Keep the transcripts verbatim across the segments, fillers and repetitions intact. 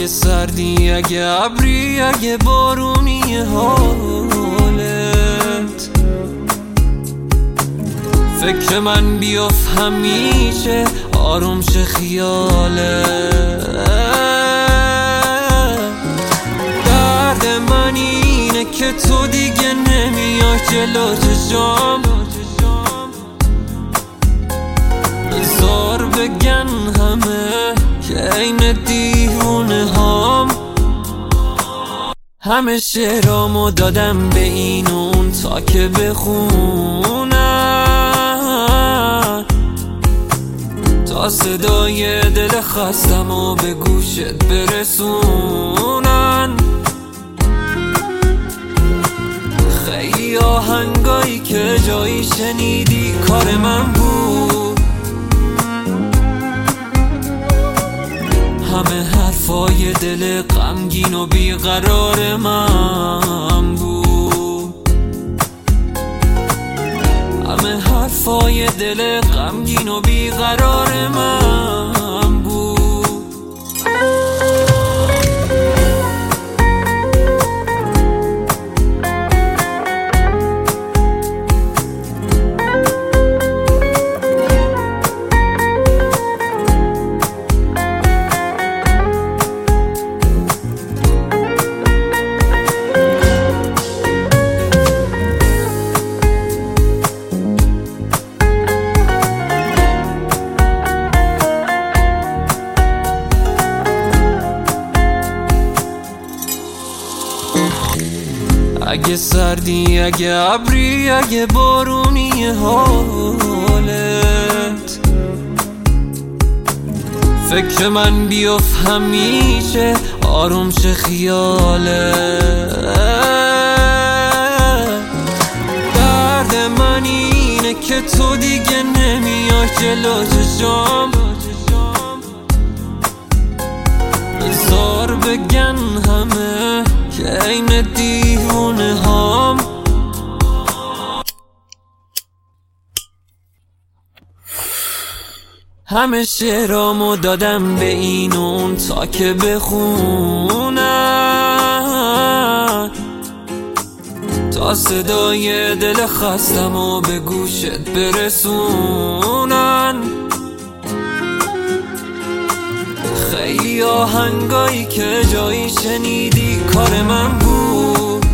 اگه سردی، اگه ابری، اگه بارونی حالت، فکر من بیاف همیشه آروم شه خیالت. درد من اینه که تو دیگه نمیای جلو چشام، بذار بگن همه که این دیوونه هام. همه شعرامو دادم به این اون تا که بخونن، تا صدای دل خستم و به گوشت برسونن. خیلی آهنگایی که جایی شنیدی کار من بود، همه حرفای دل غمگین و بیقرار من بود، همه حرفای دل غمگین و بیقرار من بود. اگه سردی، اگه ابری، اگه بارونی حالت، فکر من بیاف همیشه آروم شه خیالت. درد من اینه که تو دیگه نمیای جلو چشام، بذار بگن همه که این دیوونه هام. همه شعرامو دادم به این اون تا که بخونن، تا صدای دل خستم و به گوشت برسونن. خیلی آهنگایی که جایی شنیدی کار من بود،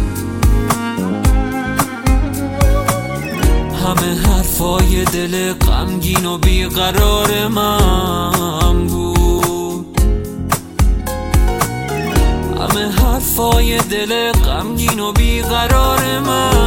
همه حرفای دل غمگین و بیقرار من بود، همه حرفای دل غمگین و بیقرار من